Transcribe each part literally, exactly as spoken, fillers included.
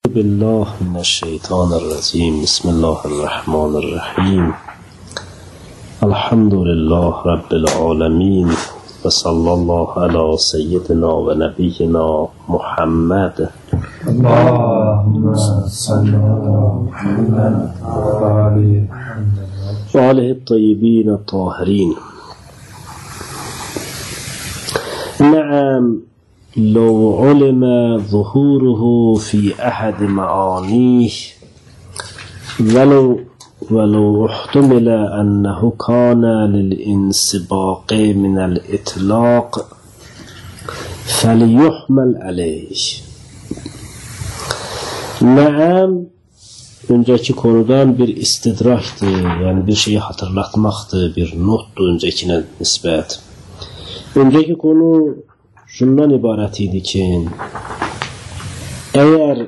بالله من الشيطان الرجيم بسم الله الرحمن الرحيم الحمد لله رب العالمين وصلى الله على سيدنا ونبينا محمد اللهم صل على محمد وآله الطيبين الطاهرين. نعم، لو علم ظهوره في أحد معانيه ولو ولو احتمل أنه كان للانسباق من الإطلاق فليحمل عليه. Naam, önceki konudan bir istidraktır, yani bir şeyi hatırlatmaktır, bir nottur öncekine nispet. Önceki konu şundan ibaret idi ki, eğer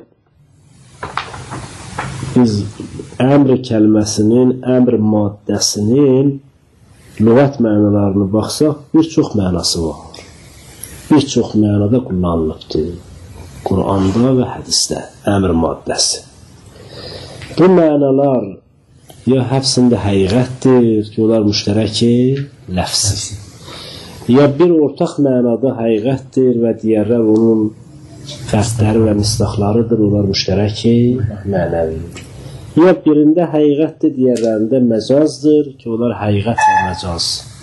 biz əmr kelimesinin, əmr maddəsinin lüğət mənalarını baxsaq, bir çox mənası var. Bir çox mənada kullanılıbdır. Kur'an'da ve hadiste əmr maddəsi. Bu mənalar ya hepsinde həqiqətdir ki, onlar müştərəki ləfsi. Ya bir ortaq mənada həqiqətdir və digərlər onun fərdləri və misdaqlarıdır, onlar müştərəki mənəvi. Ya birində həqiqətdir, digərlərində məcazdır ki, onlar həqiqət və məcaz.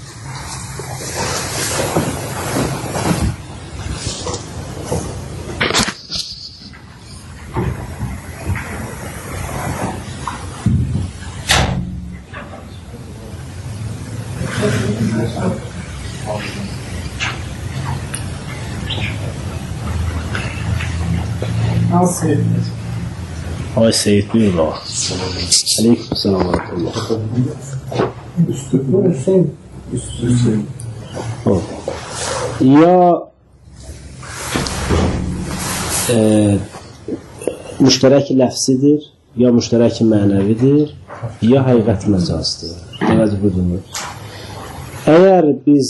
Ay Seyyid buyurlar. Aleyküm selam ve rahmetullah. Ya e, müşterek lafzidir, ya müşterek manevidir, ya həqiqət məcazdır. Təvəccüh budunuz. Eğer biz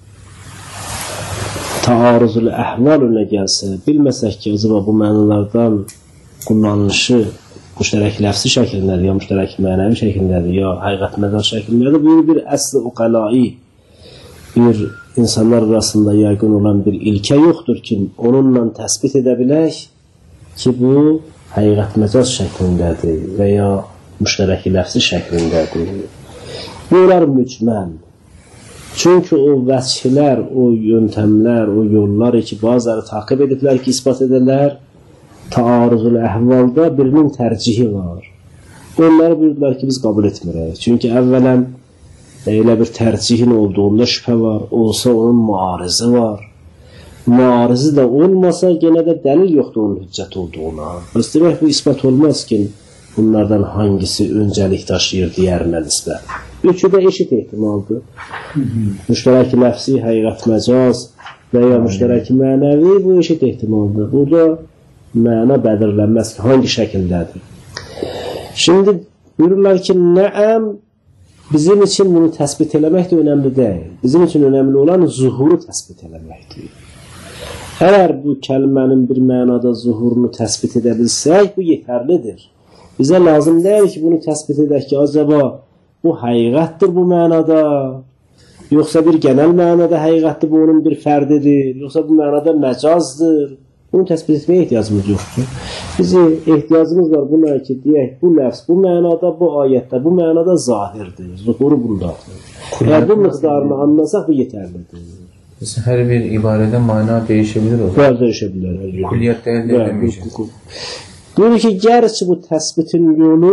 taarruzul əhval önə gəlsə, bilməsək ki, acaba bu mənalardan kullanılışı müşterek lafzi şəklindədir, ya müşterek mənəvi şəklindədir, ya həqiqət məcaz şəklindədir. Bu bir əsl uqalai, bir insanlar arasında yaygın olan bir ilke yoktur ki, onunla təsbit edə bilək ki, bu həqiqət məcaz şəklindədir və ya müşterek lafzi şəklindədir. Bunlar mücməl. Çünkü o vəchlər, o yöntemler, o yollar ki, bazıları takip ediblər ki, ispat edirlər, taarruzul əhvalda birinin tərcihi var. Onları buyurdular ki, biz kabul etmirək. Çünkü əvvələn elə bir tərcihin olduğunda şübhə var, olsa onun muarızı var. Muarızı da olmasa, gene de dəlil yoxdur onun hüccət olduğuna. Bəs demək, bu ispat olmaz ki, bunlardan hangisi öncəlik daşıyır digərinə nisbət. Üçü də eşit ehtimaldır. Müştərək ləfsi, həqiqət məcaz və ya müştərək mənəvi, bu eşit ehtimaldır. Burada məna bədirlənməz ki, hangi şəkildədir. Şimdi buyururlar ki, nəəm, bizim için bunu təsbit eləmək də önəmli deyil. Bizim için önəmli olan zuhuru təsbit eləməkdir. Əgər bu kəlmənin bir mənada zuhurunu təsbit edə bilsək, bu yetərlidir. Bizə lazım deyil ki, bunu təsbit edək ki, acaba bu həqiqətdir bu mənada, yoxsa bir genel mənada həqiqətdir, bu onun bir fərdidir, yoxsa bu mənada məcazdır. Bunu təsbit etməyə ehtiyacımız yoxdur. Bizim ehtiyacımız var buna ki, deyək, bu ləfz, bu mənada, bu ayətdə, bu mənada zahirdir, zuhuru bundadır. Eğer bu miqdarını anlasaq, bu yetərlidir. Her bir ibarədə mana değişebilir o zaman. Bəli, değişebilir. Kulliyətdə əldə edəməyəcək. Diyor ki, gerçi bu təsbitin yolu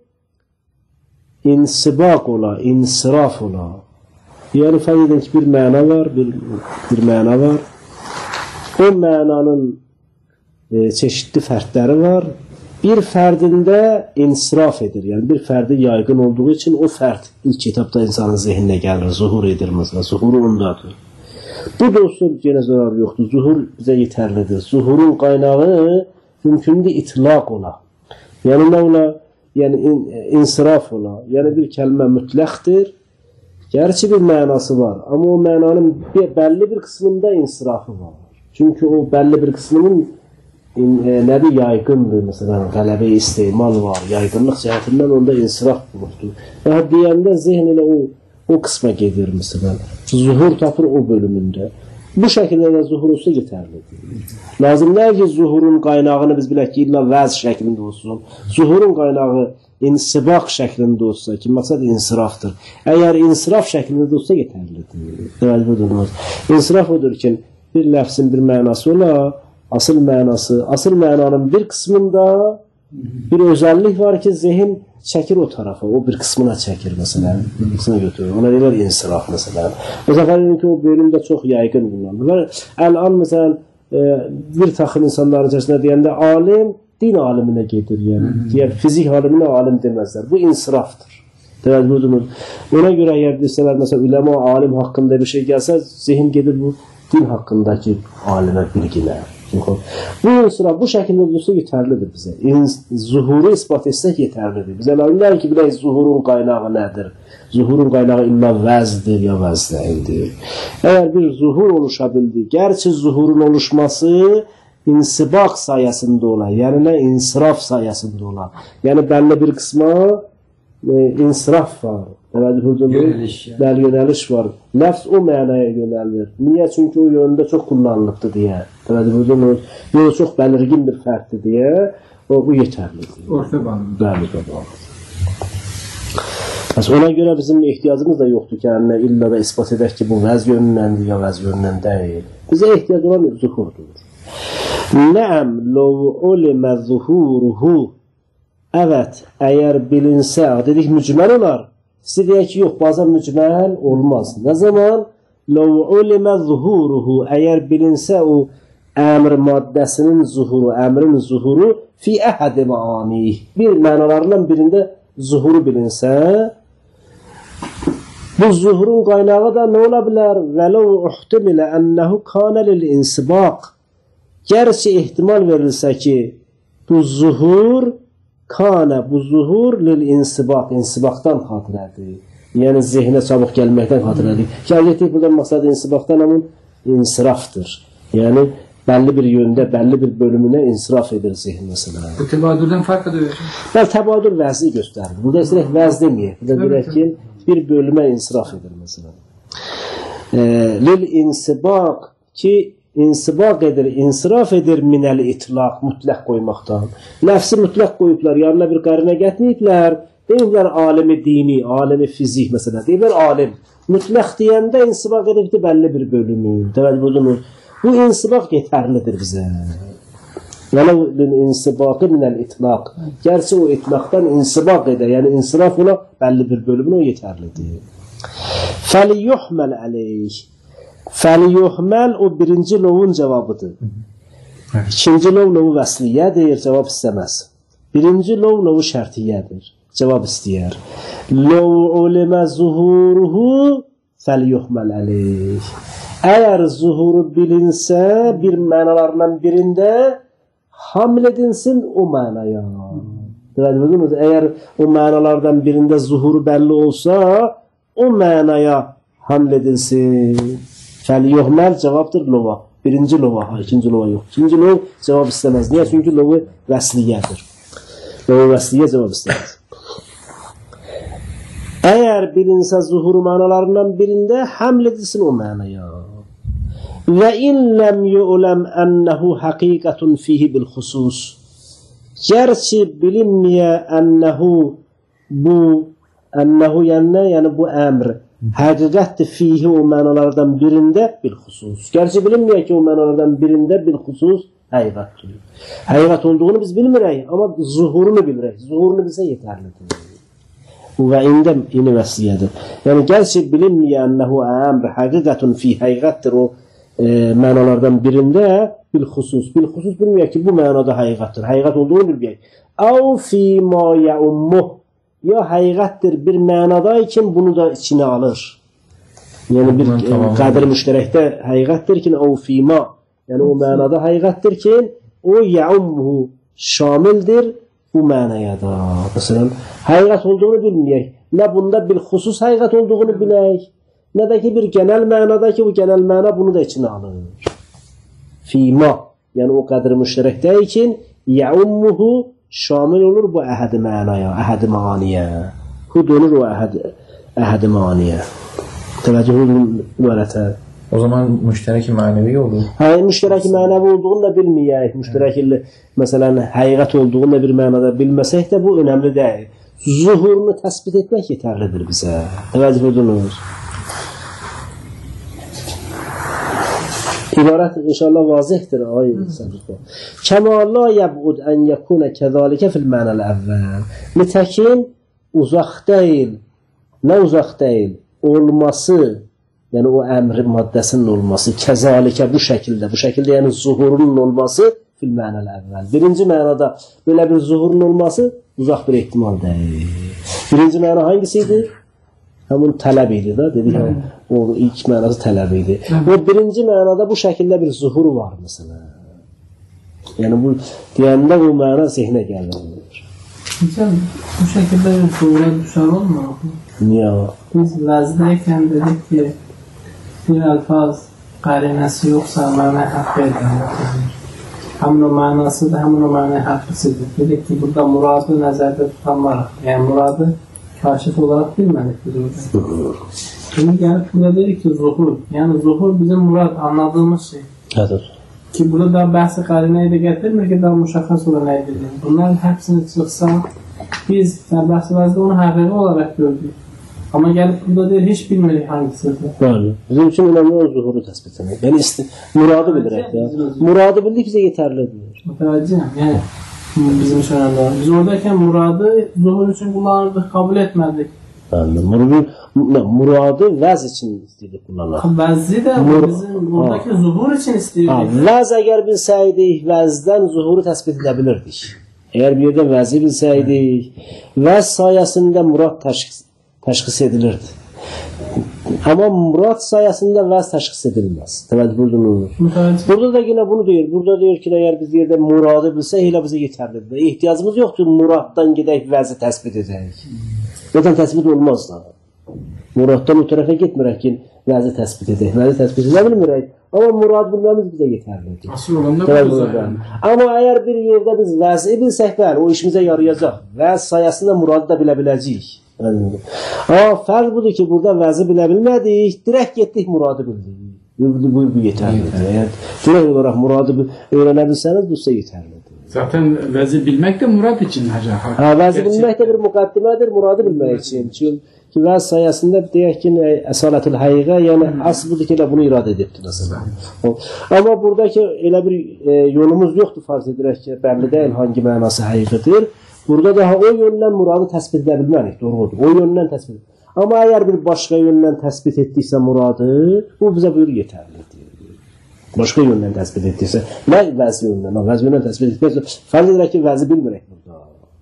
insibak ola, insiraf ola. Yani fərq edin ki, bir məna var, bir, bir məna var. O mənanın e, çeşitli fərdləri var. Bir fərdində insiraf edir. Yani bir fərdi yaygın olduğu için o fərd ilk kitapta insanın zihninə gəlir, zuhur edir mesela. Zuhuru ondadır. Bu da olsun yenə zarar yoxdur. Zuhur bizə yetərlidir. Zuhurun qaynağı mümkündür itlaq ola. Yani ne ola? Yani in, insiraf ola. Yani bir kəlmə mütləqdir. Gerçi bir mənası var. Ama o mənanın bir, belli bir kısmında insirafı var. Çünkü o belli bir kısmının nədir, yaygındır, məsələn, qələbə istemal var, yaygınlıq cəhətindən onda insiraf bulubdur. Və deyəndə zehn elə o, o qismə gedir, məsələn, zuhur tapır o bölümündə. Bu şəkildə də zuhur olsa yetərlidir. Lazım deyil ki, zuhurun qaynağını biz bilək ki, illa vəz şəklində olsun. Zuhurun qaynağı insibaq şəklində olsa ki, məqsəd insirafdır. Əgər insiraf şəklində olsa yetərlidir. Deməli, budur. İnsiraf odur ki, bir ləfsin bir mənası ola, asıl mənası, asıl mənanın bir qismində bir özəllik var ki, zehin çəkir o tarafa, o bir qismına çəkir, məsələn, bir qismına götürür. Ona deyilər insiraf, məsələn. O səfər ki, o bölümdə çox yaygın kullanılır. Əl-an, məsələn, bir taxım insanların içərisində deyəndə alim, din aliminə gedir, yəni. Deyər, fizik aliminə alim deməzlər. Bu insirafdır. Deməli, ona görə əgər desələr, məsələn, üləma alim haqqında bir şey gəlsə, zehin gedir bu din haqqındakı alimə bilginə. Bu insiraf, bu şəkildə dursa yetərlidir bizə. Zuhuru ispat etsək yetərlidir. Bizə lazımdır ki, bilək zuhurun qaynağı nədir? Zuhurun qaynağı illa vəzdir ya vəz deyildir. Əgər bir zuhur oluşa bildi, gerçi zuhurun oluşması insibaq sayəsində olar, yəni nə insiraf sayəsində olar. Yəni bəlli bir qisma e, insiraf var. Yönəliş, yəni. Yönəliş var. Nəfs o mənaya yönəlir. Niyə? Çünki o yönündə çox kullanılıbdır deyə. Yolu çox bəlirgin bir fərqdir deyə. O, bu yetərlidir. Orta bağlıdır. Bəli, bağlıdır. Ona görə bizim ehtiyacımız da yoxdur ki, yəni, illa da ispat edək ki, bu vəz yönünəndir ya vəz yönündən deyil. Bizə ehtiyac olan zuhurdur. Nəəm ləv ulimə zuhuruhu. Evet, əgər bilinsə, dedik mücməl olar. Size deyək ki, yox, bazen mücməl olmaz. Nə zaman? Ləv ulimə zuhuruhu. Əgər bilinsə o əmr maddəsinin zuhuru, əmrin zuhuru fi əhədi məanih. Bir mənalarından birində zuhuru bilinsə, bu zuhurun qaynağı da nə ola bilər? Vələv uhtimilə ənəhu kanə lil-insibaq. Gerçi ehtimal verilsə ki, bu zuhur kanə, bu zuhur lil-insibaq, insibaqdan xatirədir. Yəni zehnə çabuk gəlməkdən xatirədir. Kəliyyətik buradan məqsəd insibaqdan amma insirafdır. Yəni bəlli bir yöndə, bəlli bir bölümünə insiraf edir zehn məsələn. Bu təbadüldən fərq edir. Bəli, təbadül vəzi göstərir. Burada istəyək vəz deməyək. Burada deyək ki, bir bölümə insiraf edir məsələn. E, lil-insibaq ki, insibaq edir, insiraf edir minəl itlaq, mütləq qoymaqdan. Nəfsi mütləq qoyublar, yanına bir qarinə gətiriblər, deyiblər alimi dini, alimi fizik məsələn, deyiblər alim. Mütləq deyəndə insibaq edibdir bəlli bir bölümü. Deməli, bu insibaq yetərlidir bizə. Yəni, insibaqı minəl itlaq. Gerçi o itlaqdan insibaq edir, yəni insiraf ola bəlli bir bölümünə o yetərlidir. Fəliyuhməl əleyh. Fəliyuhməl o birinci lovun cavabıdır. İkinci lov lovu vəsliyyədir, cavab istəməz. Birinci lov lovu şərtiyyədir, cavab istəyər. Lov ulimə zuhuruhu fəliyuhməl əleyh. Əgər zuhuru bilinsə, bir mənalarından birində hamil edilsin o mənaya. Əgər o mənalardan birində zuhuru bəlli olsa, o mənaya hamil edilsin. Fəliyuhməl cavabdır lova. Birinci lova, ikinci lova yox. İkinci lov cavab istəməz. Niyə? Çünki lovu vəsliyyədir. Lovu vəsliyyə cavab istəməz. Əgər bilinsə zuhuru mənalarından birində hamil edilsin o mənaya. Və in ləm yu'ləm ənəhu həqiqətun fihi bil xusus. Gerçi bilinməyə ənəhu bu, ənəhu yəni, yəni bu əmr həqiqətdir fihi o mənalardan birində bil xusus. Gerçi bilinməyə ki, o mənalardan birində bil xusus həqiqətdir. Həqiqət olduğunu biz bilmirək, amma zuhurunu bilirək. Zuhurunu bizə yetərlidir. Və ində yeni vəsiyyədir. Yəni, gerçi bilinməyə ənəhu əmr həqiqətun fihi həqiqətdir o E, mənalardan birində bil xusus. Bil xusus bilməyək ki, bu mənada həqiqətdir. Həqiqət olduğunu bilməyək. Əv fîmə yəummuh. Ya həqiqətdir bir mənada ki, bunu da içine alır. Yəni, bir e, qədr müştərəkdə həqiqətdir ki, əv fîmə. Yəni, o mənada həqiqətdir ki, o yəummuhu şamildir bu mənaya da. Məsələn, həqiqət olduğunu bilməyək. Nə bunda bil xusus həqiqət olduğunu bilək. Nə də ki, bir genel mənada ki, bu genel məna bunu da içine alır. Fîmə. yəni o qədri müştərəkdə için yəummuhu şamil olur bu əhəd mənaya, əhəd maniyə. Bu dönür o əhəd, əhəd maniyə. Təvəccühün müələtə. O zaman müşterek manevi olur. Hayır, müşterek manevi olduğunu da bilmeyek. Müşterek ile mesela hakikat olduğunu da bir manada bilmesek de bu önemli değil. Zuhurunu tespit etmek yeterlidir bize. Teveccüh ediniz. İbaret inşallah vazihtir. Kema la yeb'ud en yekune kezalike fil manal evvel. Nitekim uzak değil. Ne uzak değil? Olması, yəni o əmrin maddəsinin olması, kəzalikə bu şəkildə, bu şəkildə yəni zuhurunun olması fil mənəl əvvəl. Birinci mənada belə bir zuhurun olması uzaq bir ehtimal deyil. Birinci məna hangisiydi? Həmin tələb idi da, dedik ya, o ilk mənası tələb idi. O birinci mənada bu şəkildə bir zuhur var mesela. Yəni bu deyəndə bu məna zehnə gəlir. Hocam, bu şəkildə bir zuhura düşər olmur. Niyə? Biz vəzdəyikən dedik ki, bir alfaz qarinəsi yoxsa mənə haqq edir. Həmin o mənası da həmin o mənə haqqısıdır. Dedik ki, burada muradı nəzərdə tutanmaraq, yəni muradı kaşif olaraq bilmədik biz orada. Şimdi gəlib burada dedik ki, zuhur. Yəni zuhur bizim murad anladığımız şey. Nədir? Ki burada da bəhsi qarinəyi də gətirmir ki, daha müşəxəs olan nə edir. Bunların hepsini çıxsa, biz bəhsi vəzdə onu həqiqi olaraq gördük. Ama gelip burada değil, hiç bilmedik hangisidir. Yani bizim için önemli olan zuhuru tespit etmek. Yani isti, muradı bildirek ya. Muradı bildik bize yeterlidir. Müteveccihim. Yani bizim için önemli olan. Biz oradayken muradı zuhur için kullanırdık, kabul etmedik. Yani muradı, muradı vəz için istedik kullanırdık. Vəzi de Mur bizim buradaki ha. zuhur için istedik. Vəz eğer bilsəydik, vəzdən zuhuru tespit edebilirdik. Eğer bir yerdə vəzi bilsəydik, vəz sayesinde murad təşkil təşxis edilirdi. Ama murad sayesinde vəz təşxis edilmez. Təvəccüh buyurdunuz. Burada da yine bunu deyir. Burada deyir ki, eğer biz yerdə muradı bilsək, elə bizə yetərlidir. İhtiyacımız yoxdur muraddan gedək vəzi təsbit edək. Zaten təsbit olmaz da. Muraddan o tərəfə getmirək ki, vəzi təsbit edək. Vəzi təsbit edə bilmirək. Ama murad bilməmiz bizə yetərlidir. Asıl olan da bu zaten. Ama eğer bir yerdə biz vəzi bilsək, bəli, o işimizə yarayacaq. Vəz sayesinde muradı da bilə biləcəyik. Ama fərq budur ki, burada vəzi bilə bilmədik, direkt getdik muradı bildik. Bu, bu yeterlidir. Eğer direkt olarak muradı öğrenə bilsəniz, bu sizə yeterlidir. Zaten vəzi bilmək də murad için hacı. Ha, vəzi bilmək də bir müqaddimədir, muradı bilmək için. Çünki vəz sayəsində deyək ki, əsalətül həqiqə, yəni asıl budur ki, bunu irad edibdir mesela. Ama buradaki elə bir e, yolumuz yoxdur, farz edirək ki, bəlli deyil hangi mənası həqiqidir. Burada daha o yönden muradı tespit edebilmedik, doğrudur. O yönden tespit edebilmedik. Ama eğer bir başka yönden tespit ettiyse muradı, bu bize buyur yeterlidir. Başka yönden tespit ettiyse, ne vəzi yönden, vəzi yönden tespit ettiyse, farz edirək ki, vəzi bilmirək burada.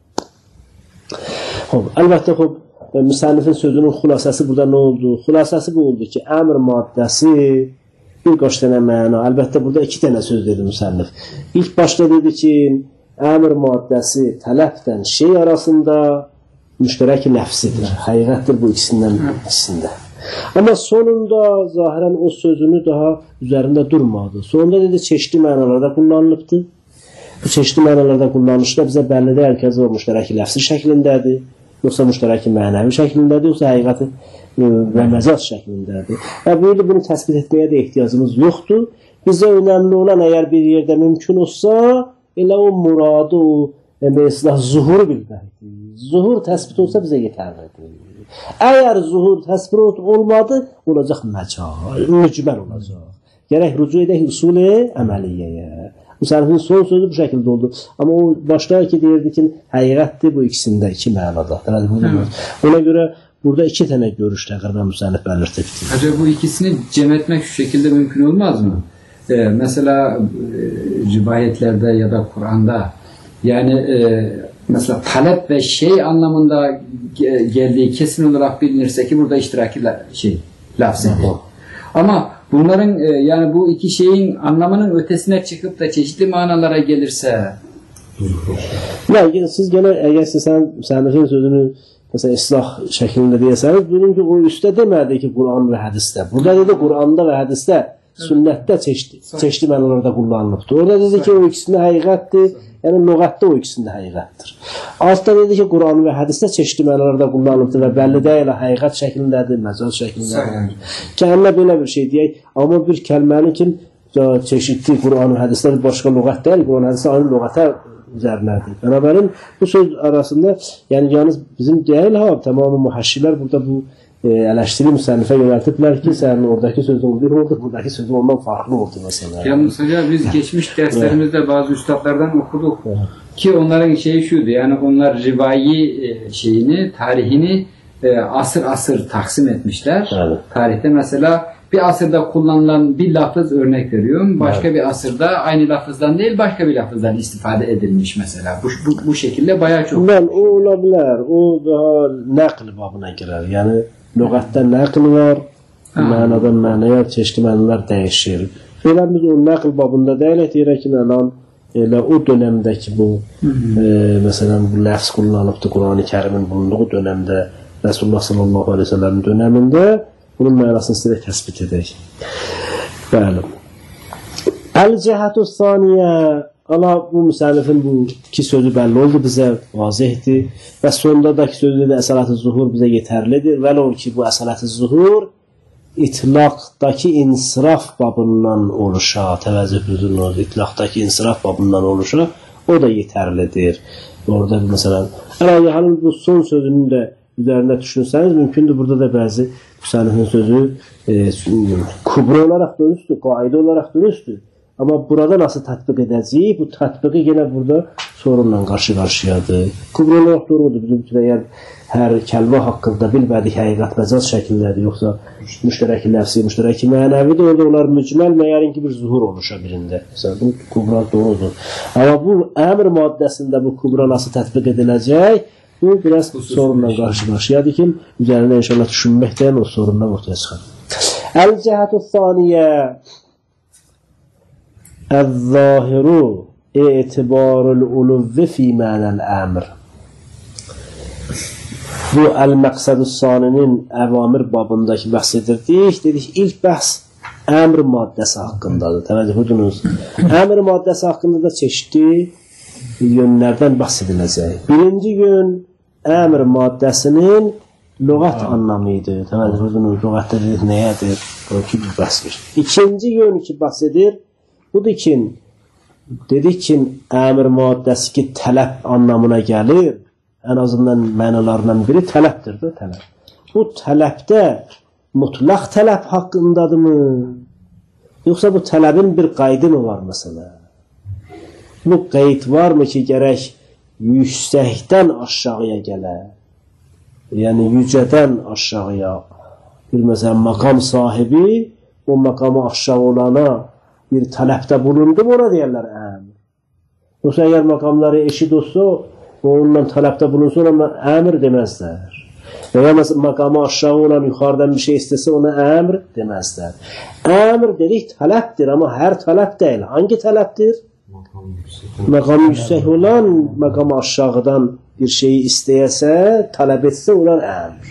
Xob, əlbəttə, xob, müsannifin sözünün xulasəsi burada ne oldu? Xulasəsi bu oldu ki, əmr maddəsi bir qaç dənə məna. Əlbəttə, burada iki dənə söz dedi müsannif. İlk başta dedi ki, əmr maddəsi tələfdən şey arasında müştərək nəfsidir. Həqiqətdir bu ikisindən ikisində. Ama sonunda zahirən o sözünü daha üzərində durmadı. Sonunda dedi çeşitli mənalarda kullanılıbdır. Bu çeşitli mənalarda kullanışda bizə bəlli deyil ki, o müştərək ləfsi şəklindədir, yoxsa müştərək mənəvi şəklindədir, yoxsa həqiqəti və məcaz şəklindədir. Və böyle bunu təsbit etməyə də ehtiyacımız yoxdur. Bizə önemli olan eğer bir yerdə mümkün olsa, elə o muradı, o mesela zuhur bilməkdir. Zuhur təsbit olsa bizə yetərlidir. Eğer zuhur təsbit olmadı, olacaq məcaz, mücməl olacaq. Gərək rücu edək usul-i əməliyyəyə. Müsannifin son sözü bu şəkildə oldu. Ama o başta ki deyirdi ki, həqiqətdir bu ikisində, iki mənada. Ona göre burada iki tane görüş təqribən müsannif bəlirtdi. Acaba bu ikisini cem etmek şu şekilde mümkün olmaz mı? Ee, mesela e, rivayetlerde ya da Kur'an'da yani e, mesela talep ve şey anlamında ge geldiği kesin olarak bilinirse ki burada iştiraki la şey lafzıdır. Ama bunların e, yani bu iki şeyin anlamının ötesine çıkıp da çeşitli manalara gelirse yani siz gene eğer siz sen müsannifin sözünü mesela islah şeklinde diyeseniz, bunun ki o üstte demedi ki Kur'an ve hadiste. Burada dedi Kur'an'da ve hadiste sünnətdə çeşitli, çeşitli mənalarda kullanılıbdır. Orada dedi ki, o ikisində həqiqətdir, yəni lüğətdə o ikisində həqiqətdir. Altda dedi ki, Quran və hədisdə çeşitli mənalarda kullanılıbdır və bəlli deyil, həqiqət şəklindədir, məcaz şəklindədir. Kəlimə belə bir şey deyək, amma bir kəlməni ki, çeşitli Quran və hədisdə başqa lüğət deyil, Quran hədisdə aynı lüğətə üzərinədir. Bənabərin bu söz arasında, yəni yalnız bizim deyil, ha, tamamı mühəşşilər burada bu eleştiri müsennifə yönəltiblər ki, sənin oradakı sözün bir oldu, buradakı sözün ondan farklı oldu mesela. Yalnız hocam biz geçmiş derslerimizde bazı üstadlardan okuduk ki onların şeyi şuydu, yani onlar rivayi şeyini, tarihini asır asır taksim etmişler. Evet. Tarihte mesela bir asırda kullanılan bir lafız örnek veriyorum, başka evet. bir asırda aynı lafızdan değil başka bir lafızdan istifade edilmiş mesela. Bu, bu, bu şekilde bayağı çok. Ben, o olabilir, o daha nakl babına girer, yani lüğətdə nəql var, mənadan mənaya çeşitli mənalar dəyişir. Elə biz o nəql babında deyilək, deyirək ki, mənan elə o dönəmdəki bu, e, məsələn, bu ləfz kullanıbdır Quran-ı Kərimin bulunduğu dönəmdə, Resulullah sallallahu aleyhi ve sellem'in dönəmində bunun mənasını sizə təsbit edək. Bəli. Əl-cəhətü saniyə, Allah bu müsəllifin bu iki sözü bəlli oldu bizə, vazihdir və sondadakı sözü də əsalət-i zuhur bizə yetərlidir. Vəl ki, bu əsalət-i zuhur itlaqdakı insiraf babından oluşa, təvəzzüh düzülür, itlaqdakı insiraf babından oluşa, o da yetərlidir. Orada məsələn, Əl-Ayyahanın bu son sözünün də üzərində düşünsəniz, mümkündür burada da bəzi müsəllifin sözü e, kubra olaraq dönüşdür, qaidə olaraq dönüşdür. Amma burada nasıl tətbiq edəcəyik? Bu tətbiqi yenə burada sorunla qarşı-qarşıyadır. Kubra olaraq doğrudur. Bizim üçün əgər hər kəlmə haqqında bilmədik həqiqət məcaz şəkildədir, yoxsa müştərəki ləfsi, müştərəki mənəvidir, orada onlar mücməl məyərinki bir zuhur oluşa birində. Məsələn, bu kubra doğrudur. Amma bu əmr maddəsində bu kubra nasıl tətbiq ediləcək? Bu biraz sorunla qarşı-qarşıyadır ki, üzərində inşallah düşünməkdən o sorundan ortaya çıxar. Əl-cəhətü saniyə El-zâhiru i'tibarul uluvvi fî mânel əmr. Bu el-məqsədü saninin əvamir babındakı bəhs edirdik. Dedik, ilk bəhs əmr maddəsi haqqındadır. Təvəccüh ediniz. Əmr maddəsi haqqında da çeşitli yönlərdən bəhs ediləcək. Birinci gün əmr maddəsinin lüğət anlamı idi. Təvəccüh ediniz, lüğətdə dedik, nəyədir? O ki, bir bəhsdir. İkinci yön ki, bəhs edir, budur ki, dedik ki, əmr maddəsi ki, tələb anlamına gəlir, ən azından mənalarından biri tələbdir də, tələb. Bu tələbdə mutlaq tələb haqqındadır mı? Yoxsa bu tələbin bir qaydı mı var məsələ? Bu qeyd varmı ki, gərək yüksəkdən aşağıya gələ? Yəni, yücədən aşağıya bir məsələn, maqam sahibi o maqamı aşağı olana bir tələbdə bulundu mu, ona deyərlər əmr. Yoxsa əgər maqamları eşit olsa, o ondan tələbdə bulunsa, ona əmr deməzlər. Və ya maqamı aşağı olan, yuxarıdan bir şey istəsə, ona əmr deməzlər. Əmr dedik tələbdir, amma hər tələb deyil. Hangi tələbdir? Maqamı yüksək olan, maqamı aşağıdan bir şeyi istəyəsə, tələb etsə, onlar əmr.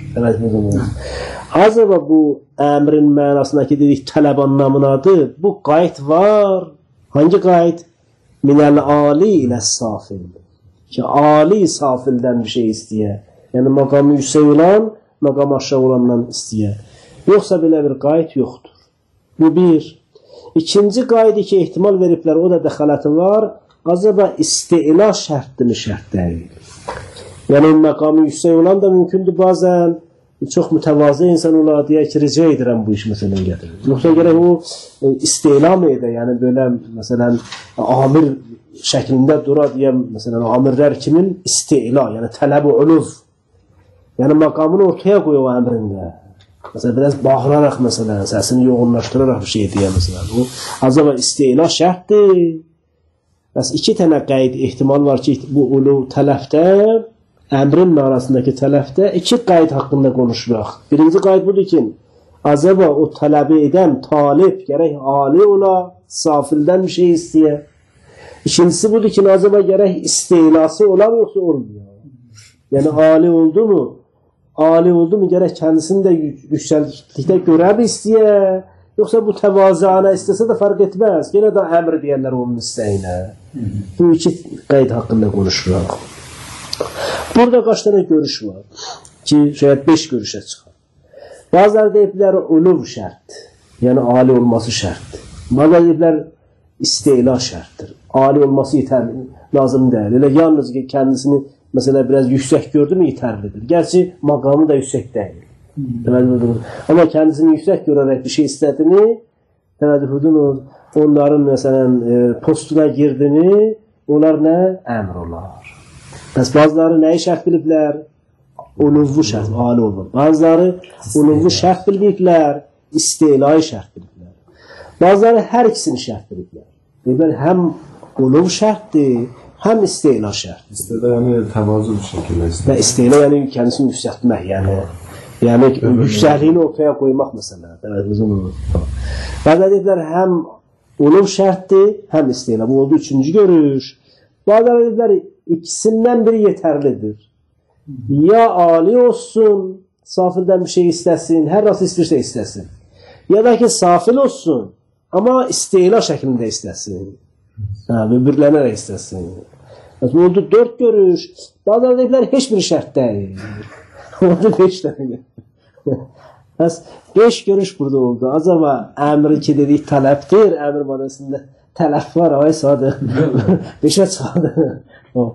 Acaba bu əmrin mənasındakı dedik tələb anlamınadır. Bu qayd var. Hangi qayd? Minəl-ali ilə-safil. Ki, ali safildən bir şey istəyə. Yəni, maqamı yüksək olan, maqamı aşağı olandan istəyə. Yoxsa belə bir qayd yoxdur. Bu bir. İkinci qaydı ki, ehtimal veriblər, o da dəxaləti var. Acaba isti'la şərtdir, şərt deyil. Yəni, maqamı yüksək olan da mümkündür bazən. Çox mütəvazı insan olar, deyək ki, rica edirəm bu iş məsələn gətirir. Yoxsa gərək o isti'la mı edə, yəni belə, məsələn, amir şəklində dura deyəm, məsələn, amirlər kimin? İsti'la, yəni tələb-i uluv. Yəni, maqamını ortaya qoy o əmrində. Məsələn, biraz bağıraraq, məsələn, səsini yoğunlaşdıraraq bir şey deyəm, məsələn. O, acaba isti'la şərtdir. Bəs iki tənə qeyd ehtimal var ki, bu uluv tələfdə, əmrin mənasındakı tələfdə iki qayd haqqında konuşuraq. Birinci qayd budur ki, acaba o tələbi edən talib gərək ali ola, safildən bir şey istəyə. İkincisi budur ki, acaba gərək istilası olar, yoxsa olmuyor. Yəni, ali oldu mu? Ali oldu mu, gərək kendisini də yüksəldikdə görə mi istəyə, Yoxsa bu təvazıana istəsə də fərq etməz. Yenə də əmr deyərlər onun istəyinə. Bu iki qeyd haqqında konuşuruq. Burada kaç tane görüş var ki şayet beş görüşe çıxar. Bazıları deyiblər uluv şərt, yəni ali olması şərtdir. Bazıları deyiblər istila şərtdir. Ali olması yeterli, lazım deyil. Elə yalnız ki kendisini mesela biraz yüksek gördü mü yeterlidir. Gerçi makamı da yüksek değil. Hmm. Ama kendisini yüksek görerek bir şey istediğini, teveccühudun onların mesela e, postuna girdiğini, onlar ne? Emr olar. Bəs bazıları nəyi şərt biliblər? Uluvlu şərt, ali olur. Bazıları uluvlu şərt biliblər, istilayı şərt biliblər. Bazıları hər ikisini şərt biliblər. Biliblər, həm uluv şərtdir, həm istila şərtdir. İstila yəni təvazı bir şəkildə istila. Və istila yəni kendisini yüksəltmək, yəni yəni yüksəkliyini ortaya qoymaq məsələ. Bazıları deyiblər, həm uluv şərtdir, həm istila. Bu oldu üçüncü görüş. Bazıları deyiblər, İkisinden biri yeterlidir. Ya ali olsun, safilden bir şey istesin, her nasıl isterse istesin. Ya da ki safil olsun, ama istila şeklinde istesin. Ha, birbirlerine istesin. Bu oldu dört görüş. Bazıları dediler hiçbir şart değil. Oldu beş tane. Beş görüş burada oldu. Acaba emri ki dedik taleptir, emir manasında talep var, ay sadı. Beşe çıkardı. O.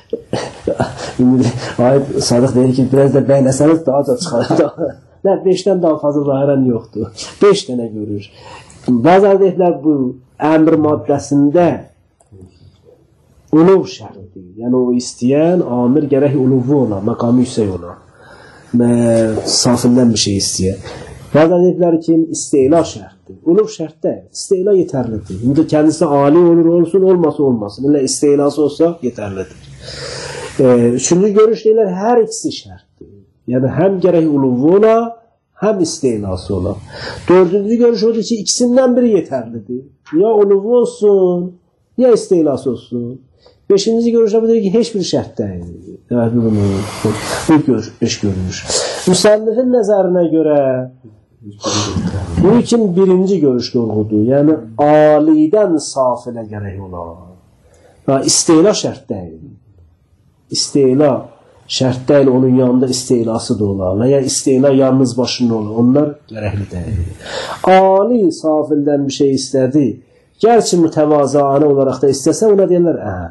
Ay Sadık dedi ki biraz da beğenseniz daha da çıkar. Ne beşten daha fazla zahiren yoktu. Beş tane görür. Bazıları deyirlər bu emir maddesinde uluv şərtidir. Yani o isteyen amir gerek uluvu ola, makamı yüksek ola. Safinden bir şey isteyen. Bazıları deyirlər ki istila şərtdir. Uluv şərt değil. İstila yeterlidir. Burada kendisi ali olur olsun, olmasa olmasın. İlla istilası olsa yeterlidir. Ee, üçüncü görüş deyirlər, her ikisi şərtdir. Yani hem gerek uluvu ola, hem istilası ola. Dördüncü görüş odur ki ikisinden biri yeterlidir. Ya uluvu olsun, ya istilası olsun. Beşinci görüşe budur ki hiçbir şart değil. Evet, bu, bu görüş, beş görüş. Müsannifin nəzərinə göre bu için birinci görüş doğrudur. Yani aliden safilə gerek olar. Ha, istila şart değil. İstila şart değil, onun yanında istilası da olar. Veya istila yalnız başında olur. Onlar gerekli değil. Ali safilden bir şey istedi. Gerçi mütevazıane olarak da istese ona deyirlər əmr.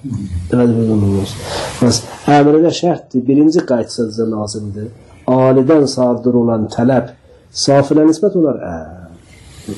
Əmrdə şərtdir. Birinci qayıtsızca lazımdır. Aliden sardır olan tələb safilə nisbət olar əmr.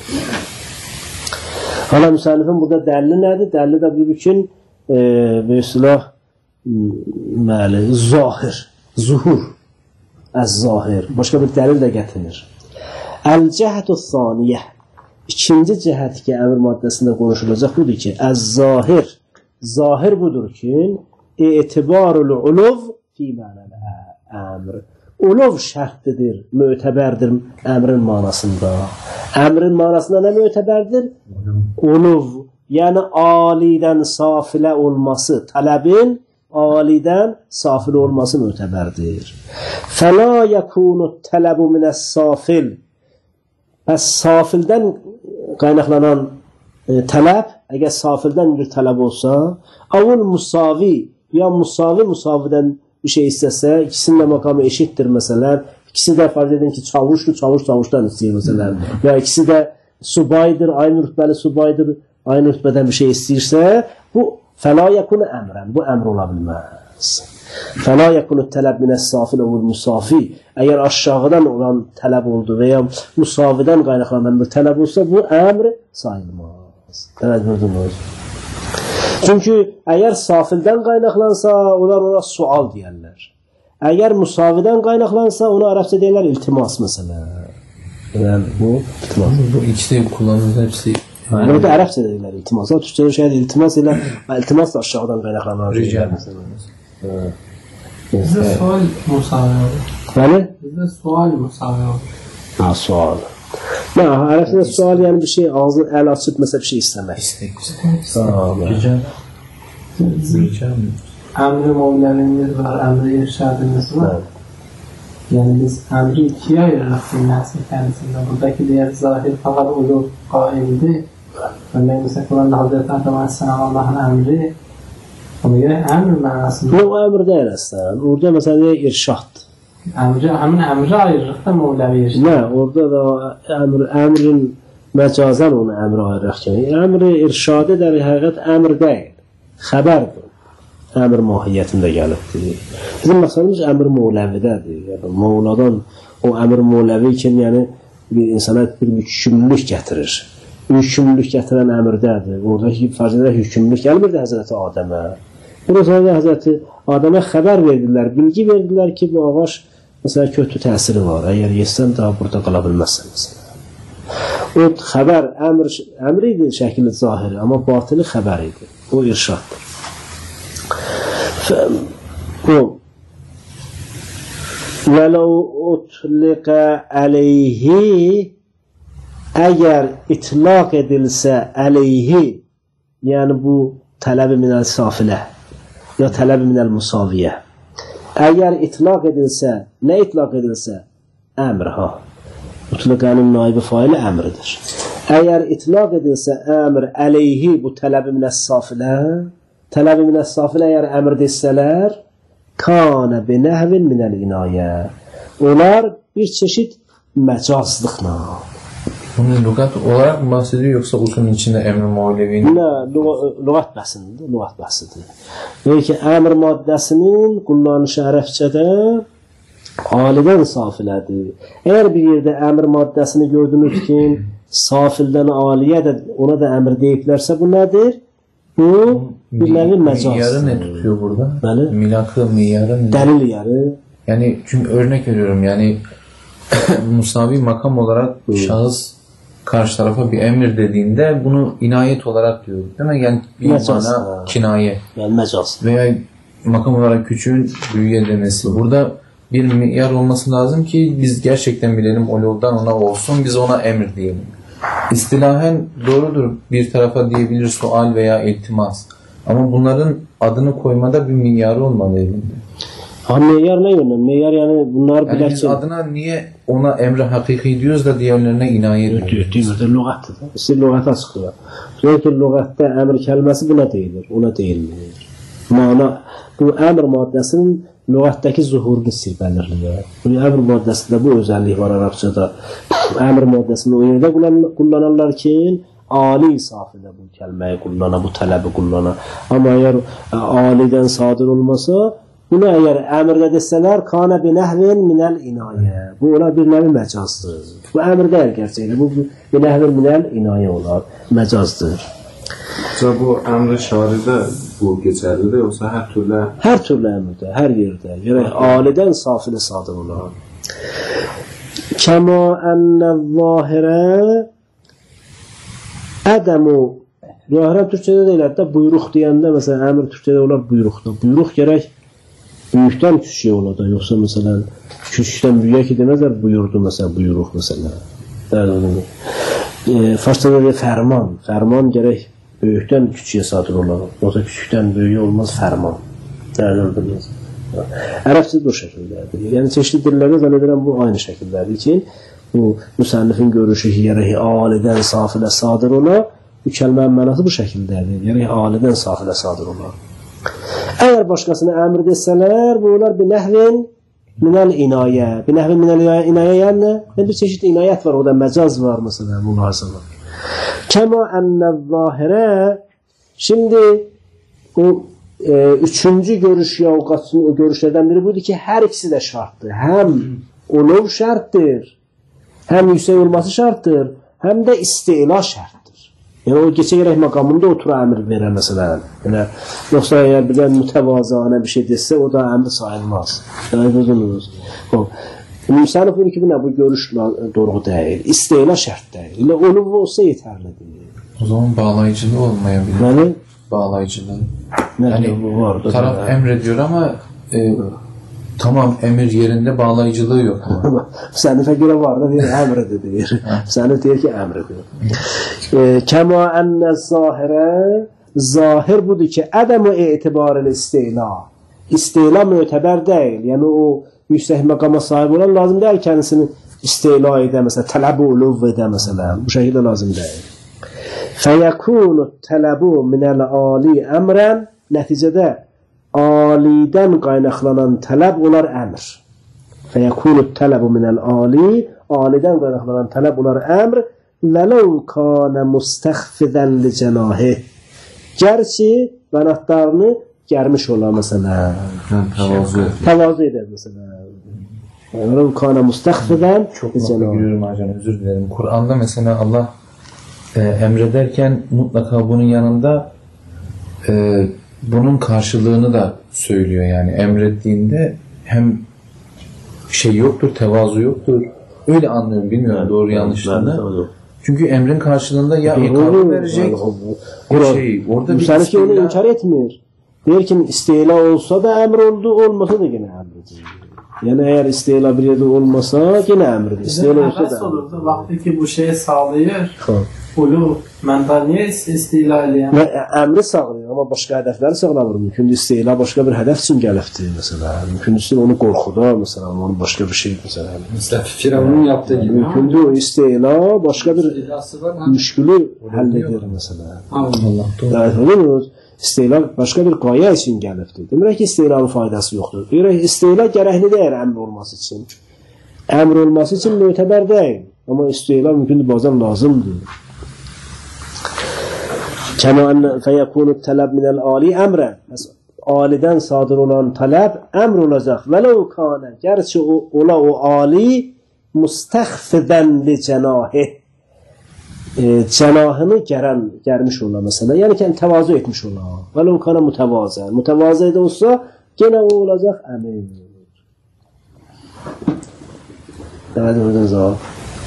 Hala müsannifin burada dəlli nədir? Dəlli də bir üçün e, bir silah məli, zahir, zuhur, əz-zahir. Başqa bir dəlil də gətirir. Əl-cəhətü-thaniyə. İkinci cəhət ki, əmr maddəsində konuşulacaq budur ki, əz-zahir. Zahir budur ki, etibarul uluv fi mənəl əmr. Uluv şərtlidir, mötəbərdir əmrin manasında. Əmrin manasında nə mötəbərdir? Uluv. Yəni, alidən safilə olması, tələbin alidən safilə olması mötəbərdir. Fəla yəkunu tələbu minəs safil. Bəs safildən qaynaqlanan e, tələb, əgər safildən bir tələb olsa, avul musavi, ya musavi musavidən bir şey istəsə, ikisinin də makamı eşitdir məsələn, ikisi də farz edin ki, çavuşdur, çavuş çavuşdan istəyir məsələn, ya ikisi də subaydır, aynı rütbəli subaydır, aynı rütbədən bir şey istəyirsə, bu fəla yəkunu əmrən, bu əmr ola bilməz. Fəla yəkunu tələb minəs safil ovul musafi, əgər aşağıdan olan tələb oldu və ya musavidən qaynaqlanan bir tələb olsa, bu əmr sayılmaz. Evet, gördünüz. Çünki əgər safildən qaynaqlansa, onlar ona sual deyərlər. Əgər musavidən qaynaqlansa, ona ərəbcə deyərlər iltimas məsələ. Yəni, bu iltimas. Bu ikisi kullanılır, hepsi. Yəni, orada ərəbcə deyərlər iltimas. Türkçədə şeydir, iltimas ilə, iltimas da aşağıdan qaynaqlanır. Rica. Bizde sual musavi olur. Bəli? Bizde sual musavi olur. Ha, sual. Ne, ərəbcədə sual yəni bir şey, ağzını əl açıb məsələ bir şey istəmək. İstek, istek. Rica. Rica. Əmri mevlevimiz var, əmri irşadimiz var. Yani biz emri ikiye ayırırız dinlerse kendisinde. Buradaki diğer zahir fakat olur kaildi. Örneğin mesela Kur'an'da Hazreti Adem Aleyhisselam Allah'ın emri. Ona göre emir manasında. Yok emir değil aslında. Orada mesela irşad. Emri, hemen emri ayırırıq da Mevlevi irşad. Ne? Orada da emir, emrin mecazen onu emri ayırırıq ki. Emri irşad eder, hakikat emir değil. Haberdir. Emir mahiyyətində gəlibdir. Bizim məqsədimiz əmr muğləvidədir. Yəni, Mevladan o əmr muğləvi ki, yəni bir insana bir hükümlülük gətirir. Hükümlülük gətirən əmirdədir. Oradakı fərzədə hükümlülük gəlmirdi Həzrəti Adəmə. Burada da Həzrəti Adəmə xəbər verdilər, bilgi verdilər ki, bu ağac məsələn kötü təsiri var. Əgər yesən daha burada qala bilməzsən məsələn. O xəbər əmr, əmr idi şəkli zahiri, amma batili xəbər idi. O irşaddır. وَلَوْ اُطْلِقَ عَلَيْهِ eğer itlak edilse aleyhi, yani bu tələbi minəl safile ya tələbi minəl musaviye, eğer itlak edilse, ne itlak edilse? Emr ha. Utliqanın naibi faili emridir. Eğer itlak edilse emr aleyhi, bu tələbi minəl safile, tələbi minəl safile eğer emr desələr, kâne binəhvin minəl inayə, onlar bir çeşit məcazlıqla. Bunu lügat olarak mı bahsediyor yoksa usulün içinde emr-i muallevinin? Ne, lügat bəhsidir, lügat bəhsidir. Deyir ki, əmr maddəsinin kullanışı ərəfçədə alidən safilədir. Eğer bir yerde əmr maddəsini gördünüz ki, safildən aliyə də ona da əmr deyiblərsə, bu nədir? Bu bir nevi mecaz. Miyarı ne tutuyor burada? Bəli. Milakı, miyarı ne? Delil yarı. Yani çünkü örnek veriyorum yani musavi makam olarak şahıs karşı tarafa bir emir dediğinde bunu inayet olarak diyor. Değil mi? Yani bir Mecaz. mana kinaye. Yani mecaz. Veya makam olarak küçüğün büyüye demesi. Burada bir miyar olması lazım ki biz gerçekten bilelim o yoldan ona olsun, biz ona emir diyelim. İstilahen doğrudur, bir tarafa diyebilir sual veya iltimas. Ama bunların adını koymada bir miyarı olmalı elinde. Ha meyar ne yönü? Meyar yani bunlar Yani bilir biz ki... adına niye ona emri hakiki diyoruz da diğerlerine inayet ediyoruz? Ötüyoruz da lügattır. İşte lügata sıkıyor. Diyor ki lügatta emir kelimesi buna değildir. Ona değildir. Mana, bu emir maddesinin lügattaki zuhurunu sir belirliyor. Bu emir maddesinde bu özelliği var Arapçada. Emir maddesini o yerde kullanırlar ki ali safide bu kelimeyi kullana, bu talebi kullana. Ama eğer aliden sadır olmasa, buna eğer emirde deseler kana binehvin minel inaye. Bu ona bir nevi mecazdır. Bu emir değil gerçekten. Bu bir nehvin minel inaye olan mecazdır. Acaba bu emr-i şaride bu geçerlidir yoksa her türlü? Her türlü emirde, her yerde. Yani aliden safile sadır olan. Kema enne zahire Ədəmu, zahirə Türkçədə deyilər də buyruq deyəndə, məsələn, əmr Türkçədə olar buyruqda. Buyruq gərək büyükdən küçüyə ola da, yoxsa məsələn, küçükdən büyüyə ki deməzlər, buyurdu məsələn, buyruq məsələn. E, Farsçada deyir, fərman. Fərman gərək böyükdən küçüyə sadır olar. Yoxsa küçükdən böyüyə olmaz fərman. Dəyərləndirməz. Ərəbcə bu şəkildədir. Yəni, çeşitli dillərdə zənn edirəm bu aynı şəkildədir ki, bu müsənnifin görüşü gərək alidən safilə sadır ola, bu kəlmənin mənası bu şəkildədir. Gərək alidən safilə sadır ola. Əgər başqasına əmr desələr, bu olar bir nəhvin minəl inayə. Bir nəhvin minəl inayə yəni bir çeşit inayət var, o da məcaz var məsələn, bu lazım. Kəma ənəl zahirə, şimdi o e, üçüncü görüş ya o görüşlərdən biri budur ki, hər ikisi də şartdır. Həm olov şərtdir, hem yüksek olması şarttır, hem de istila şarttır. Yani o geçe gerek makamında otura emir verir mesela. Yani, yoksa eğer bir mütevazıane bir şey dese o da emir sayılmaz. Yani bozuluruz. Müsannif bunu ki bu ne? Bu görüş doğru değil. İstila şart değil. İle oluv olsa yeterli değil. O zaman bağlayıcılığı olmayabilir. Yani? Bağlayıcılığı. Ne yani bu var, taraf da emrediyor ama e, tamam emir yerinde bağlayıcılığı yok ama. Müsannife göre var da bir emredi diyor. Müsannif diyor ki emredi. Kema enne zahire, zahir budur ki ademu itibaril istila. İstila müteber değil. Yani o yüksək məqama sahib olan lazım deyil kendisini istila edə, məsələn, tələb uluv edə, məsələn. Bu şəkildə lazım deyil. Fəyəkunu tələbu minəl ali əmrən, nəticədə alidən qaynaqlanan tələb olar əmr. Fəyəkunu tələbu minəl ali, alidən qaynaqlanan tələb olar əmr, vələv kanə müstəxfidən li cənahi. Gərçi qanatlarını gərmiş olar, məsələn. Təvazu edir, məsələn. Vələv kanə müstəxfidən li cənahi. Özür dilerim. Kur'an'da mesela Allah e, emrederken mutlaka bunun yanında e, bunun karşılığını da söylüyor. Yani emrettiğinde hem şey yoktur, tevazu yoktur. Öyle anlıyorum, bilmiyorum yani, doğru yanlışlığını. Çünkü emrin karşılığında ya ikramı verecek ya şey. Orada bir Müsəlif ki onu inkar etmir. Der ki istila olsa da emr oldu, olmasa da yine emrdir. Yani eğer istila bir yerde olmasa yine emrdir. İstila olsa da olurdu. Vakti ki bu şeyi sağlayır. Ulu, mən da niye istila eləyəm? Emri sağlıyor ama başka hedefleri sağlamır. Mümkün istila başka bir hedef için geliftir mesela. Mümkün onu korkuda mesela, onu başka bir şey mesela. Mesela Firavun'un yaptığı gibi. Mümkün o istila başka bir müşkülü halleder mesela. Allah. Evet, öyle mi? İstila başka bir gaye için geliftir. Demek ki istilanın faydası yoktur. İstila gerekli değil emr olması için. Emr olması için müteber değil. Ama istila mümkün bazen lazımdır. Kəma ənə fəyəkunu tələb minəl ali əmrən. Alidən sadır olan tələb əmr olacaq. Vələv kanə, gərçi ola o ali müstəxfidən li cənahi. E, cənahını gərən, gərmiş ola məsələ. Yəni ki, təvazu etmiş ola. Vələv kanə mütəvazə. Mütəvazə edə olsa, genə o olacaq əmr. Evet, oradan cavab.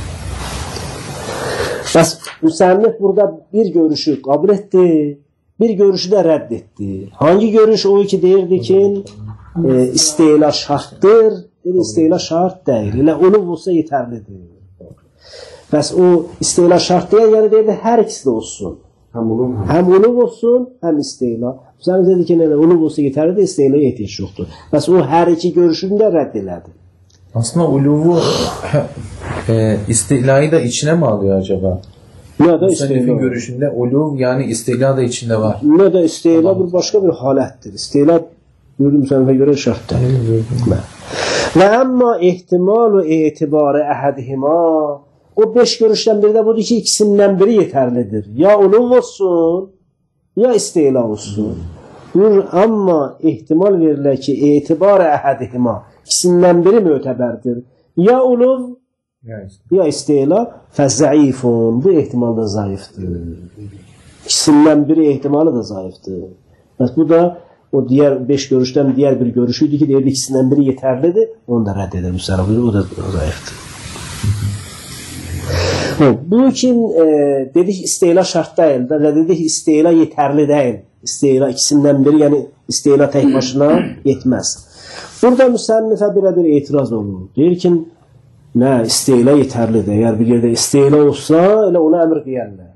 Bəs müsənnif burada bir görüşü kabul etti, bir görüşü de reddetti. Hangi görüş o ki deyirdi ki e, istila şartdır, dedi istila şart değil. Elə uluv olsa yeterlidir. Bəs o istila şart deyil, yani deyirdi hər ikisi de olsun. Hem uluv, hem uluv olsun, hem istila. Müsənnif dedi ki elə uluv olsa yeterlidir, istilaya ehtiyac yoxdur. Bəs o hər iki görüşünü de reddelədi. Aslında uluvu e, istilayı da içine mi alıyor acaba? Ne da Müsennifin görüşünde uluv yani istila da içinde var. Ne da istila bir başka bir halettir. İstila gördüm müsennife göre şarttır. Ve amma ihtimalu itibarı ehadihima, o beş görüşten biri de budur ki ikisinden biri yeterlidir. Ya uluv olsun ya istila olsun. Buyur, amma ihtimal verilir ki itibarı ehadihima, ikisinden biri müteberdir. Ya uluv ya istila fezzaifun. Bu ihtimal da zayıftır. İkisinden biri ihtimali da zayıftır. Bak bu da o diğer beş görüşten diğer bir görüşüydü ki diğer ikisinden biri yeterlidir. Onu da reddedelim. O da zayıftır. Bu için e, dedik istila şart değil. Ve dedik istila yeterli değil. İstila ikisinden biri, yani istila tek başına yetmez. Burada müsennife birebir itiraz olur. Deyir ki ne istila yeterlidir. Eğer bir yerde istila olsa öyle ona emir diyenler.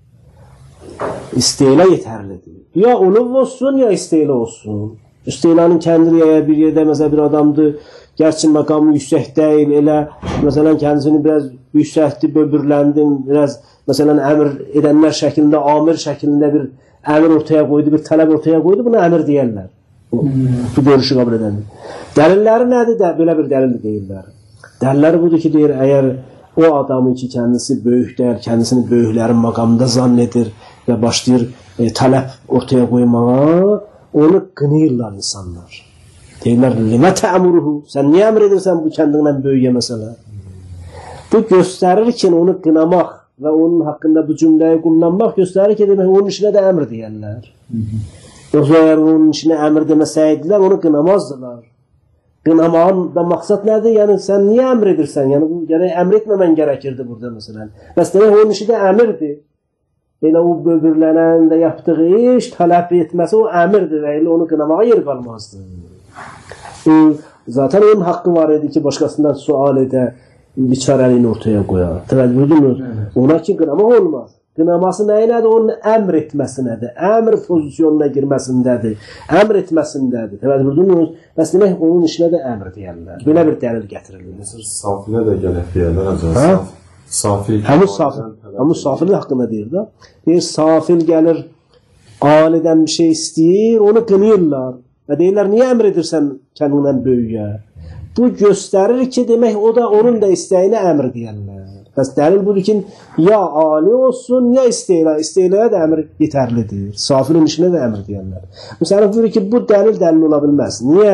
İstila yeterlidir. Ya uluv olsun ya istila olsun. İstilanın kendini eğer bir yerde mesela bir adamdı, gerçi makamı yüksek değil, elə mesela kendisini biraz yükseltti, böbürlendin, biraz mesela emir edenler şeklinde, amir şeklinde bir emir ortaya koydu, bir talep ortaya koydu, buna emir diyenler. Bu, bu görüşü kabul edenler. Delilleri nedir? De, böyle bir delil değiller. Delilleri budur ki deyir, eğer o adamın ki kendisi böyük değil, kendisini böyüklerin makamında zannedir ve başlayır e, talep ortaya koymaya, onu kınıyırlar insanlar. Deyirlər, limə tə'muruhu, sen niye emredirsen bu kendinden böyüye mesela? Bu gösterir ki onu kınamak ve onun hakkında bu cümleyi kullanmak gösterir ki demek onun işine de emir diyenler. Yoksa eğer onun işine emir demeseydiler onu kınamazdılar. Kınamağın da maksat nedir? Yani sen niye emredirsen? Yani bu yani emretmemen gerekirdi burada mesela. Bes demek onun işi de emirdi. Elə o böbürlenen de yaptığı iş talep etmesi o emirdi ve elə onu kınamağa yer kalmazdı. E, zaten onun hakkı var idi ki başkasından sual ede, biçareliğini ortaya koyar. Teveccüh mü? Ona ki kınamak olmaz. qınaması nəyinədir? Onun əmr etməsinədir. Əmr pozisyonuna girməsindədir. Əmr etməsindədir. Təvəccüh buyurdunuz. Bəs demək onun işinə də əmr deyərlər. Belə bir dəlil gətirilir. Məsələn, safilə də gələk deyərlər acaba. Safil. Həmin safil. Həmin safil haqqında deyir də. Bir safil gəlir, alidən bir şey istəyir, onu qınayırlar. Və deyirlər, niyə əmr edirsən kendindən böyüyə? Bu göstərir ki, demək o da onun da istəyinə əmr deyərlər. Bəs dəlil budur ki, ya ali olsun, ya isteyla. İsteylaya da əmr yetərlidir. Safilin işinə də əmr deyərlər. Müsəlif buyurur ki, bu dəlil dəlil ola bilməz. Niyə?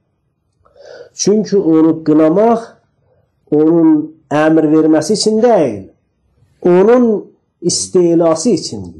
Çünki onu qınamaq, onun əmr verməsi üçün deyil, onun isteylası üçündür.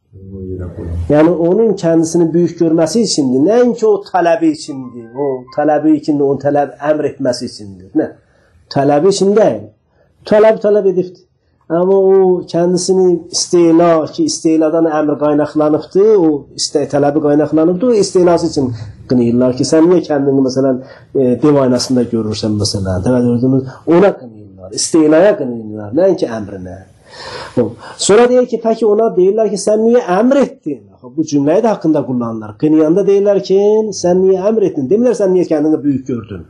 Yəni, onun kəndisini böyük görməsi üçündür. Nəinki o tələbi üçündür. O tələbi üçündür, onun tələb əmr etməsi üçündür. Nə? Tələbi üçün deyil. Tələb tələb edibdir. Amma o kəndisini isteyla ki, isteyladan əmr qaynaqlanıbdır, o istey, tələbi qaynaqlanıbdır, o isteylası üçün qınayırlar ki, sən niyə kəndini məsələn e, dev aynasında görürsən məsələn, təvəddürdünüz, ona qınayırlar, isteylaya qınayırlar, nəinki əmrinə. Sonra deyir ki, pəki ona deyirlər ki, sən niyə əmr etdin? Bu cümləyi də haqqında kullanırlar. Qınayanda deyirlər ki, sən niyə əmr etdin? Demirlər, sən niyə kəndini böyük gördün?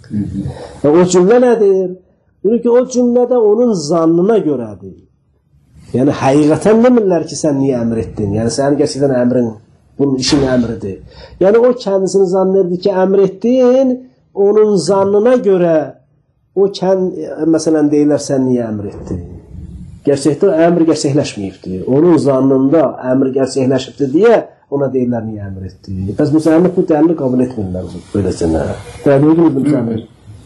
O cümlə nədir? Deyir ki, o cümlədə onun zannına görədir. Yəni, həqiqətən demirlər ki, sən niyə əmr etdin? Yəni, sənin gerçəkdən əmrin, bunun işin əmridir. Yəni, o kendisini zann edir ki, əmr etdin, onun zannına görə, o kənd, məsələn, deyirlər, sən niyə əmr etdin? Gerçəkdə əmr gerçəkləşməyibdir. Onun zannında əmr gerçəkləşibdir deyə, ona deyirlər, niyə əmr etdin? Bəs müsəllik bu dəlili qəbul etmirlər, böyləcənə. Dəlili bu müsəllik.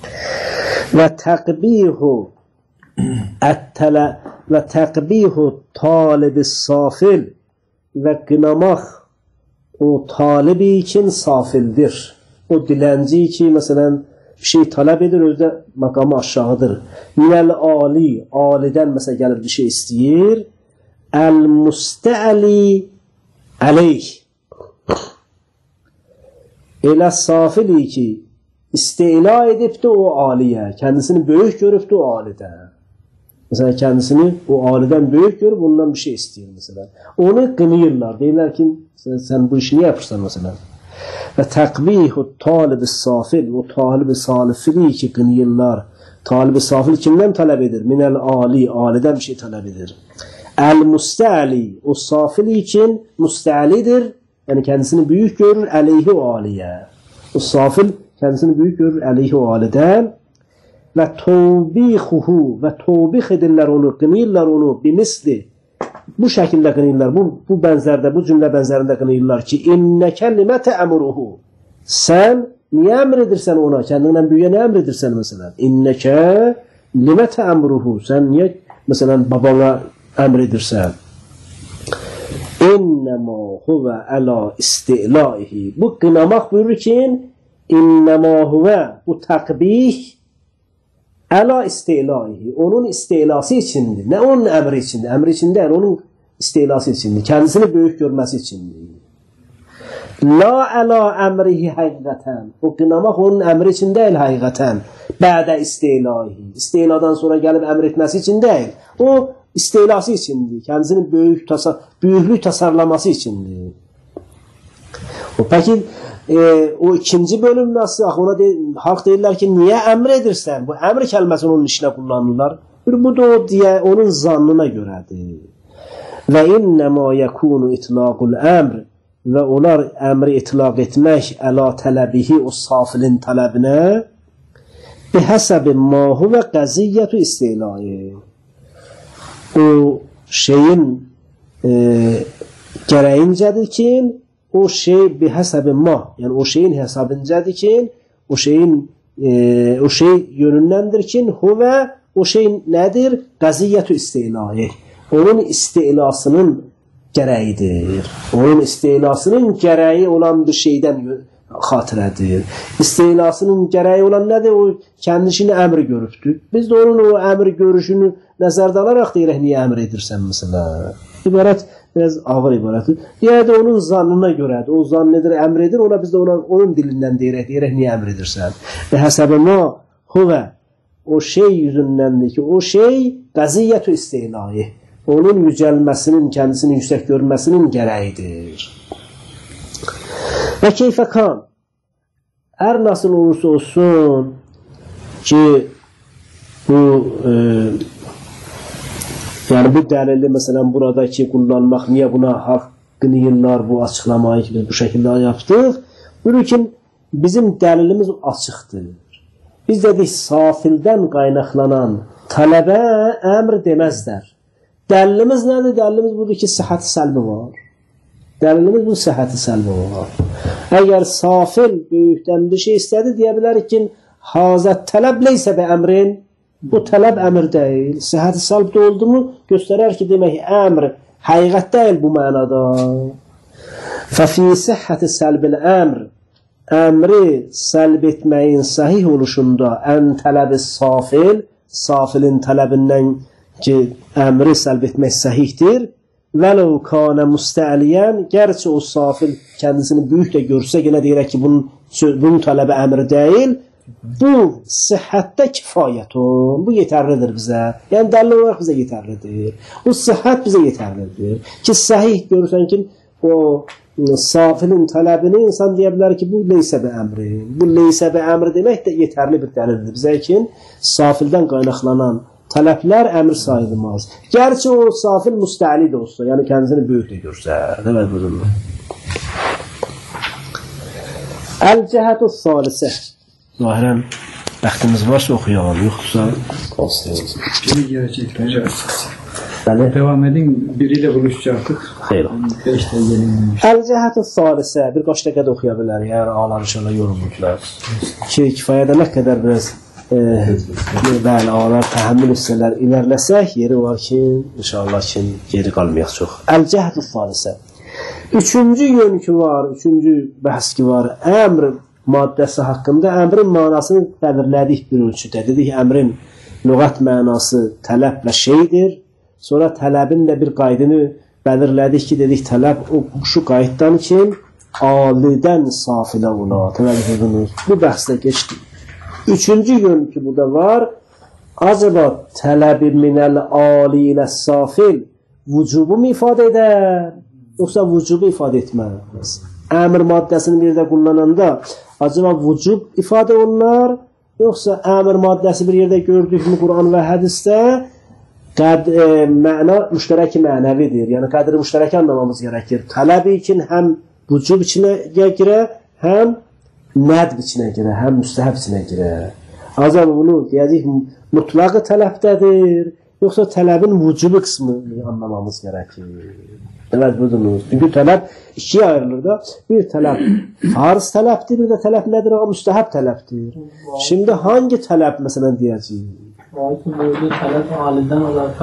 Və təqbihu ət-tələ və təqbihu talibi safil və qınamaq o talibi üçün safildir. O dilənci ki, məsələn, bir şey tələb edir, özdə makamı aşağıdır. Minəl ali, alidən məsələn gəlir bir şey istəyir. Əl-müstəli əleyh. Elə safili ki, isteyla edibdi o aliyə, kendisini böyük görübdi o alidə. Mesela kendisini o aliden büyük görüp ondan bir şey istiyor mesela. Onu qınayırlar. Deyirlər ki, sen, sen bu işi niye yapırsan mesela? Ve takbihu talibi safil, o talibi salifili ki qınayırlar. Talibi safil kimden talep edir? Minel ali, aliden bir şey talep edir. El musta'li, o safil için musta'lidir. Yani kendisini büyük görür, aleyhi o aliye. O safil kendisini büyük görür, aleyhi o aliden. Ve tevbihuhu ve tevbih edirlər onu, qınayırlar onu bimisli. Bu şəkildə qınayırlar, bu, bu bənzərdə, bu cümlə bənzərində qınayırlar ki, innəkə limə təəmuruhu. Sən niyə əmr edirsən ona? Kendindən büyüyə nə əmr edirsən məsələn? İnnəkə limə təəmuruhu. Sən niyə məsələn babana əmr edirsən? İnnəmə huvə əla istilaihi. Bu qınamaq buyurur ki, innəmə huvə, bu təqbih əla istilaihi, onun istilası içindir. Nə onun əmri içindir? Əmri içində yəni, onun istilası içindir. Kendisini böyük görməsi içindir. La əla əmrihi həqiqətən. O qınamaq onun əmri için deyil həqiqətən. Bədə istilaihi. İstiladan sonra gəlib əmr etməsi için deyil. O istilası içindir. Kendisini böyük tasar büyüklük tasarlaması içindir. O peki E, o ikinci bölüm nasıl? Ona de, halk deyirlər ki, niyə əmr edirsən? Bu əmr kəlməsini onun işinə kullanırlar. Bu da o diye onun zannına görədir. Və innəmə yəkunu itlaqul əmr və onlar əmri itlaq etmək əla tələbihi o safilin tələbinə bihəsəbi mahu və qəziyyətu istilayı. O şeyin e, gərəyincədir ki, o şey bir hesabı ma, yani o şeyin hesabıncadır ki, o şeyin e, o şey yönündendir ki, huve o şey nedir? Gaziyyatü istilayı. Onun istilasının gereğidir. Onun istilasının gereği olan bir şeyden hatırədir. İstilasının gereği olan nedir? O kendisini emri görübdür. Biz de onun o emri görüşünü nəzərdə alaraq deyirək, niye emr edirsən mesela? İbaret biraz ağır ibarətdir. Ya da onun zannına görədir. O zann edir, əmr edir. Ona biz də ona, onun dilindən deyirək, deyirək, niyə əmr edirsən? Və həsəbə ma huvə o şey yüzündəndir ki, o şey qəziyyətü istilayı. onun yücəlməsinin, kendisini yüksək görməsinin gərəyidir. Və keyfə kan, hər nasıl olursa olsun ki, bu e, yəni bu dəlili məsələn buradakı kullanmaq, niyə buna haqqını yıllar bu açıqlamayı ki, biz bu şəkildə yapdıq? Buyurur ki, bizim dəlilimiz açıqdır. Biz dedik, safildən qaynaqlanan tələbə əmr deməzlər. Dəlilimiz nədir? Dəlilimiz budur ki, səhət-i səlbi var. Dəlilimiz bu səhət-i səlbi var. Əgər safil böyükdən bir şey istədi, deyə bilərik ki, hazət tələb leysə bə əmrin, bu tələb əmr deyil. Səhət-i səlbdə oldu mu, göstərər ki, demək, əmr həqiqət deyil bu mənada. Fəfi səhət-i səlbil əmr, əmri səlb etməyin səhih oluşunda ən tələb-i safil, safilin tələbindən ki, əmri səlb etmək səhihdir. Vələv kanə müstəəliyən, gərçi o safil kendisini böyük də görsə, yenə deyirək ki, bunun, bunun tələbi əmri deyil. Bu səhhətdə kifayət o, bu yetərlidir bizə. Yəni dəlil olaraq bizə yetərlidir. Bu səhhət bizə yetərlidir. Ki, səhih görürsən ki, o safilin tələbini insan deyə bilər ki, bu leysə bə əmri. Bu leysə bə əmri demək də yetərli bir dəlildir bizə ki, safildən qaynaqlanan tələblər əmr sayılmaz. Gərçi o safil müstəli də olsa, yəni kendisini böyük də görsə. Demək budur. Əl-cəhətü salisə. Zahirən bəxtimiz varsa oxuyalım, yoxsa olsun. Biri gelecek hocam. Bəli. Devam edin, biriyle buluşacaktık. Xeyr. Beşte gelin. Əl-cəhətü salisə. Bir qaç dəqiqə də oxuya bilər, yəni ağlar inşallah yorulmuşlar. Ki, kifayədəmək qədər biraz e, bəli, ağlar təhəmmül hissələr ilərləsək, yeri var ki, inşallah ki, geri qalmayaq çox. Əl-cəhətü salisə. Üçüncü yön ki var, üçüncü bəhs ki var, əmr maddəsi haqqında əmrin mənasını təvirlədik bir ölçüdə. Dedik, əmrin lüğət mənası tələblə şeydir. Sonra tələbin də bir qaydını belirlədik ki, dedik, tələb o, şu qayddan ki, alidən safilə ola. Bu bəhsdə geçdik. Üçüncü yön ki, burada var, acaba tələbi minəl ali ilə safil vücubu mu ifadə edər? Yoxsa vücubu ifadə etməz? Əmr maddəsini bir də kullananda acaba vücub ifadə olunur? Yoxsa əmr maddəsi bir yerdə gördük mü Quran və hədisdə qəd, e, məna müştərəki mənəvidir. Yəni qədri müştərəki anlamamız gərəkir. Tələb üçün həm vücub içinə girə, həm nədb içinə girə, həm müstəhəb içinə girə. Acaba bunu deyəcək mutlaqı tələbdədir, yoxsa tələbin vücubu qismi anlamamız gərəkir. Evet budunuz. Çünkü tələb ikiye ayrılır da. Bir tələb farz tələbdir, bir de tələb nedir? O müstəhəb tələbdir. Şimdi hangi tələb mesela diyeceğiz? Burada tələb alidən olaraq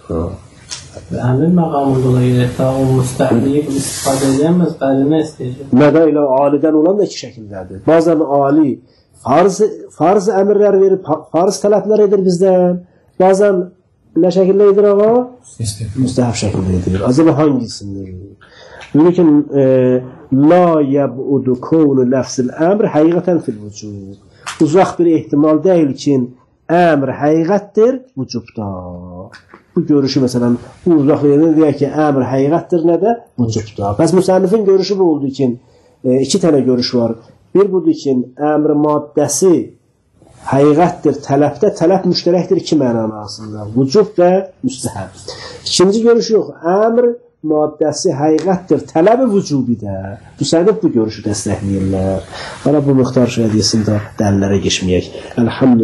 əmir məqamında da yerəkdə o müstəhliyi istifadə edəməz, bəlinə istəyəcək. Nədə ilə alidən olan da iki şəkildədir. Bazen ali farz, farz əmirlər verir, farz tələblər edir bizdən. Bazen ne şekilde edir ama? Müstehab şekilde edir. Acaba hangisinde? Diyor ki e, la yeb'udu kavnu lafzil emr hakikaten fil vücub. Uzak bir ihtimal değil ki emr hakikattir vücubda. Bu görüşü mesela bu uzaklığı diyor ki emr hakikattir ne de vücubda. Pes müsannifin görüşü bu olduğu için e, iki tane görüş var. Bir budur ki emr maddesi həqiqətdir, tələbdə, tələb müştərəkdir iki mənasında. Vücub və müstəhəb. İkinci görüş yox. Əmr maddəsi həqiqətdir, tələbi vücubi də. Müsənnif bu görüşü dəstəkləyirlər. Bana bu müxtar şəhədiyəsində dəlillərə geçməyək. Elhamdülillah.